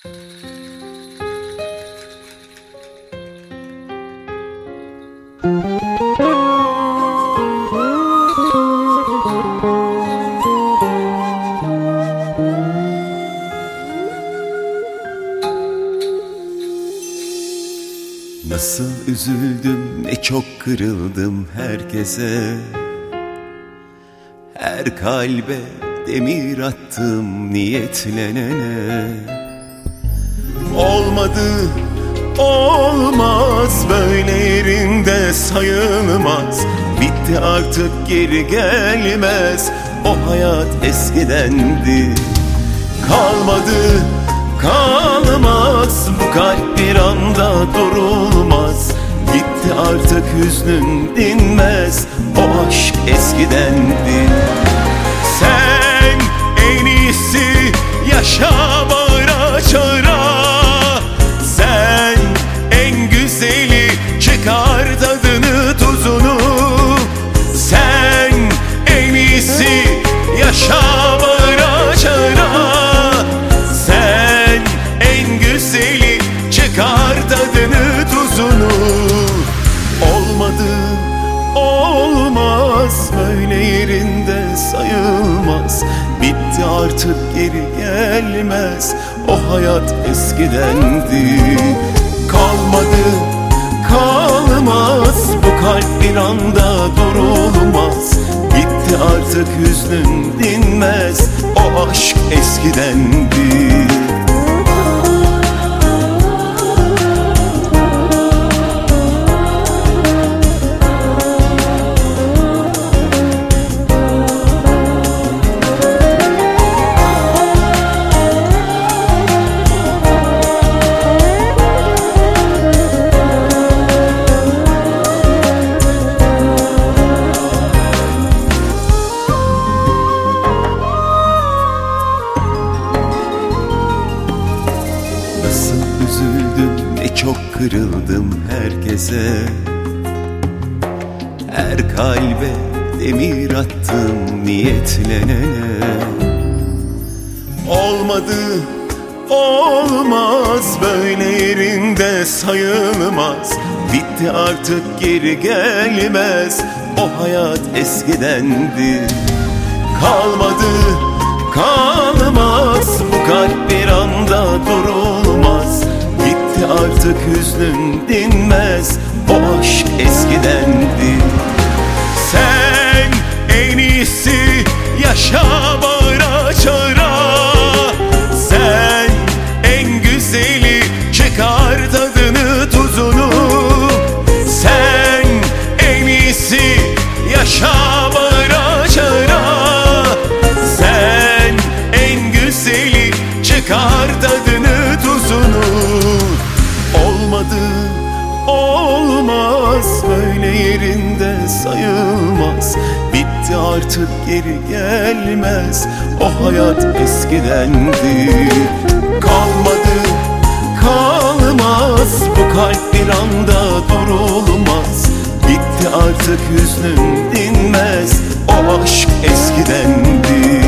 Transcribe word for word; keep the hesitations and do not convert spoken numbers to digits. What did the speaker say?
Nasıl üzüldüm, ne çok kırıldım herkese. Her kalbe demir attım niyetlenene. Olmadı, olmaz, böyle yerinde sayılmaz. Bitti artık, geri gelmez. O hayat eskidendi. Kalmadı, kalmaz, bu kalp bir anda durulmaz. Gitti artık, hüznün dinmez. O aşk eskidendi. Sen en iyisi yaşa bağıra çağıra. Sen en güzeli, çıkar tadını tuzunu. Sen en iyisi yaşa bağıra çağıra. Sen en güzeli, çıkar tadını tuzunu. Olmadı, olmaz, böyle yerinde sayılmaz. Bitti artık, geri gelmez. O hayat eskidendi. Kalmadı, kalmaz, bu kalp bir anda durulmaz. Bitti artık, hüznün dinmez. O aşk eskidendi. Üzüldüm, ne çok kırıldım herkese. Her kalbe demir attım niyetlenene. Olmadı, olmaz, böyle yerinde sayılmaz. Bitti artık, geri gelmez. O hayat eskidendi. Kalmadı, kalmaz, bu kalp bir anda durulmaz. Bitti artık, hüznün dinmez. O aşk eskidendi. Sen en iyisi yaşa bağıra çağıra. Sen en güzeli, çıkar tadını tuzunu. Sen en iyisi yaşa bağıra çağıra. Sen en güzeli, çıkar tadını tuzunu. Olmadı, olmaz, böyle yerinde sayılmaz. Bitti artık, geri gelmez. O hayat eskidendi. Kalmadı, kalmaz, bu kalp bir anda durulmaz. Bitti artık, hüznün dinmez. O aşk eskidendi.